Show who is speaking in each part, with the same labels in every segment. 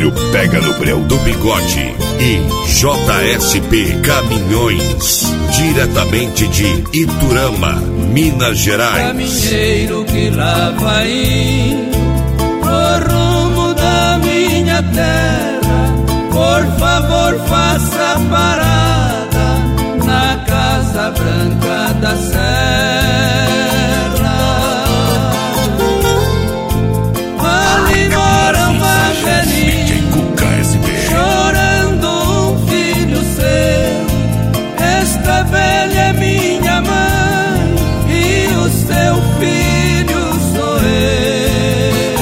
Speaker 1: Saveiro pega no breu do Bigode e JSP Caminhões, diretamente de Iturama, Minas Gerais.
Speaker 2: Caminheiro que lá vai indo pro rumo da minha terra, por favor faça parada na Casa Branca da Serra. Ali mora uma velhinha chorando um filho seu. Esta velha é minha mãe e o seu filho sou eu.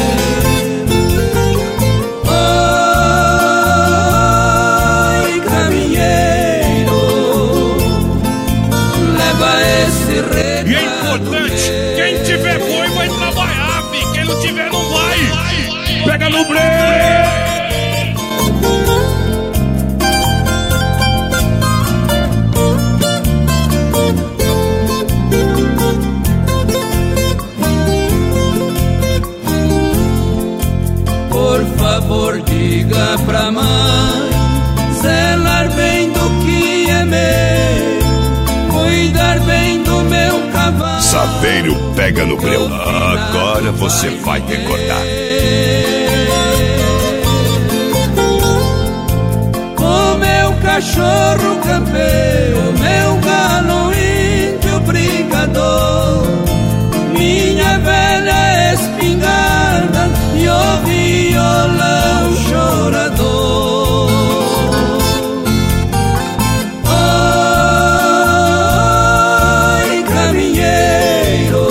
Speaker 2: Oi, caminheiro, leva esse recado.
Speaker 3: E é importante, quem tiver boi vai trabalhar, fi. Quem não tiver não vai. Pega no breu.
Speaker 2: Por favor, diga pra mãe zelar bem do que é meu, cuidar bem do meu cavalo.
Speaker 1: Saveiro pega no breu. Agora você vai recordar.
Speaker 2: O meu cachorro campeiro, o meu galo índio brigador, minha velha espingarda e o violão chorador. Oi, caminheiro,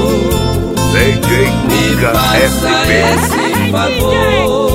Speaker 2: me faça esse favor.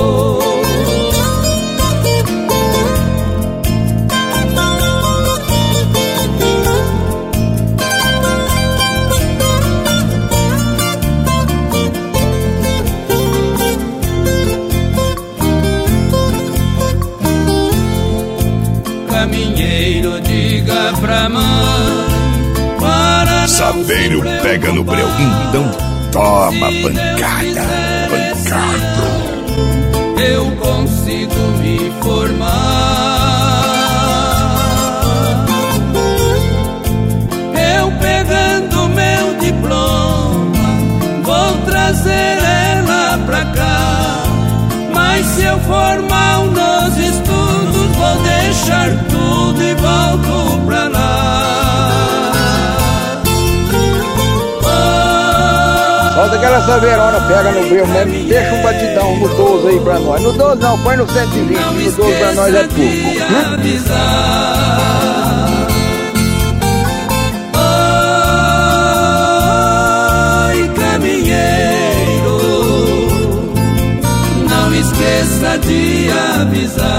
Speaker 2: Caminheiro, diga pra mãe para
Speaker 1: Saveiro pega no breu. Então toma pancada, pancada.
Speaker 2: Eu consigo me formar. Eu pegando meu diploma vou trazer ela pra cá. Mas se eu for mal nos estudos vou deixar tudo e volto pra lá.
Speaker 4: Solta aquela saveirona, pega no breu mesmo. Deixa um batidão no 12 aí pra nós. No 12 não, põe no 120. No 12 pra nós é pouco.
Speaker 2: Oi, caminheiro, não esqueça de avisar.